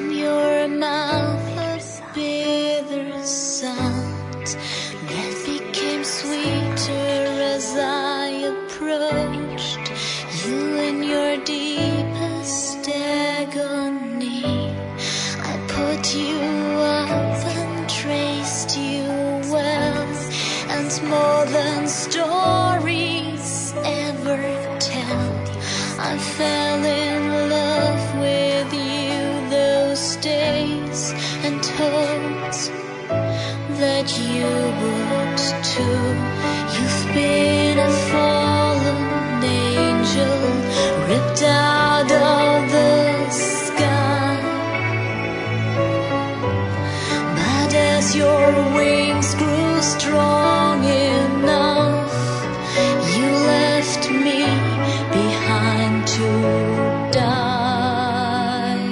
your mouth a bitter sound that became sweeter as I approached you in your deepest agony. I put you up and traced you well, and more than stories ever tell, I fell in love with you those days, and hoped that you would too. You've been a fallen angel, ripped out of the sky, but as your wings grew strong enough, you left me behind to die.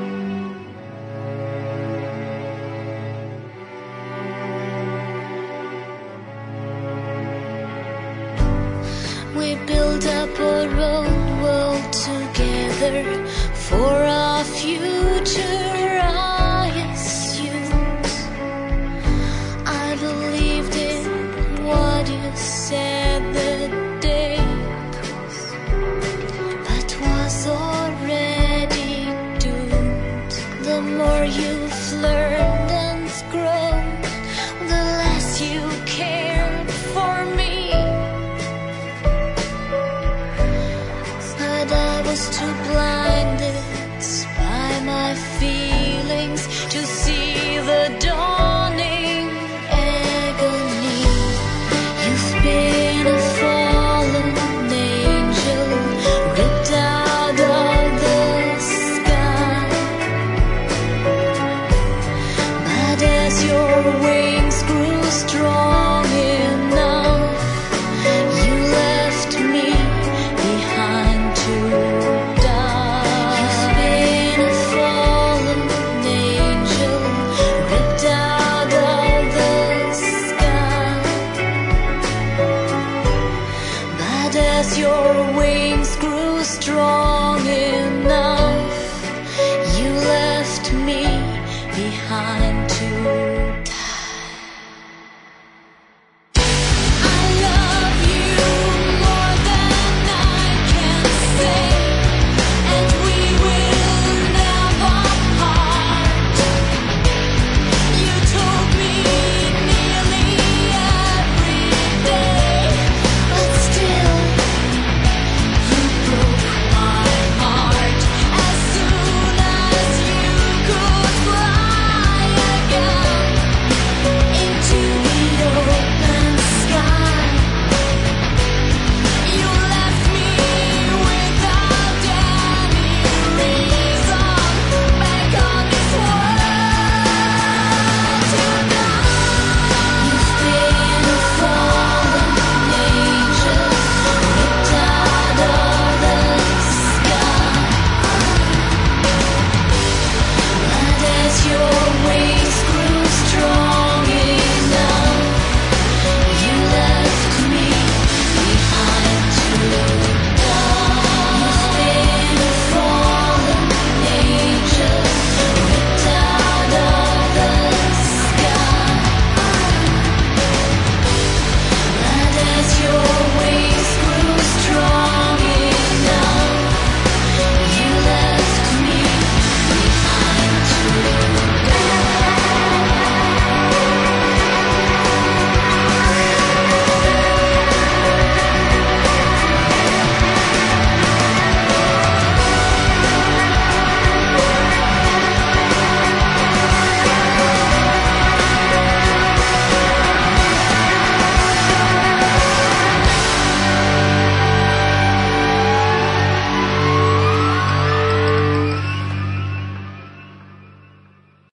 We built up our own world together for our future, I assumed. I believed in what you said that day, but was already doomed. The more you've learned and grown, the less you cared for me. But I was too blinded by my feelings to see